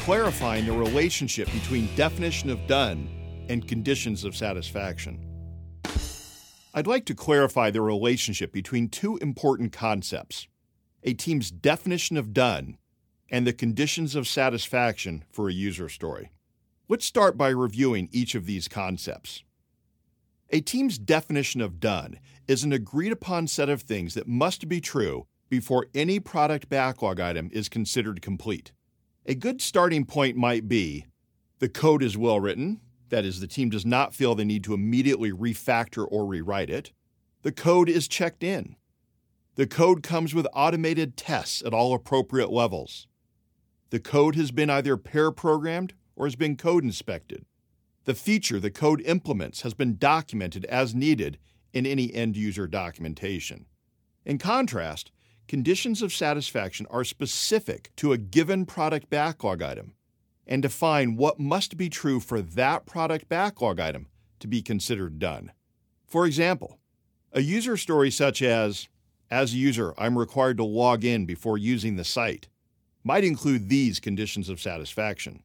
clarifying the relationship between definition of done and conditions of satisfaction. I'd like to clarify the relationship between two important concepts: a team's definition of done and the conditions of satisfaction for a user story. Let's start by reviewing each of these concepts. A team's definition of done is an agreed-upon set of things that must be true before any product backlog item is considered complete. A good starting point might be: the code is well written, that is, the team does not feel they need to immediately refactor or rewrite it. The code is checked in. The code comes with automated tests at all appropriate levels. The code has been either pair programmed or has been code inspected. The feature the code implements has been documented as needed in any end-user documentation. In contrast, conditions of satisfaction are specific to a given product backlog item and define what must be true for that product backlog item to be considered done. For example, a user story such as a user, I'm required to log in before using the site, might include these conditions of satisfaction.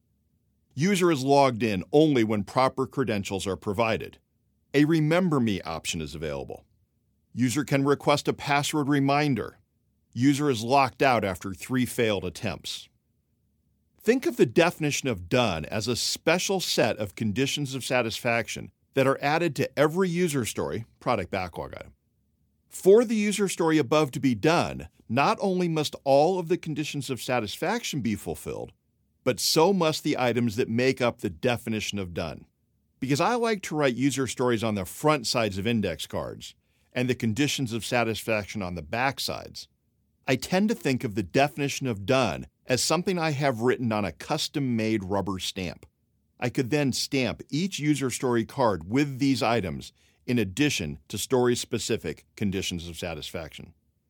User is logged in only when proper credentials are provided. A Remember Me option is available. User can request a password reminder. User is locked out after 3 failed attempts. Think of the definition of done as a special set of conditions of satisfaction that are added to every user story, product backlog item. For the user story above to be done, not only must all of the conditions of satisfaction be fulfilled, but so must the items that make up the definition of done. Because I like to write user stories on the front sides of index cards and the conditions of satisfaction on the back sides, I tend to think of the definition of done as something I have written on a custom-made rubber stamp. I could then stamp each user story card with these items in addition to story-specific conditions of satisfaction.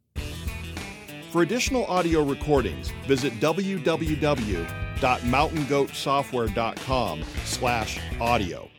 For additional audio recordings, visit www.mountaingoatsoftware.com/audio.